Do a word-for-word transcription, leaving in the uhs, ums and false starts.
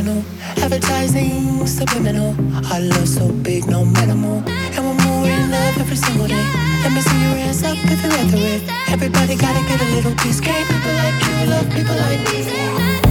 criminal. Advertising subliminal. Our love so big, no minimal. And we're more in love every single day. Let me see your hands up if you're at the red. Everybody gotta get a little piece. Gay people like you, love people like me.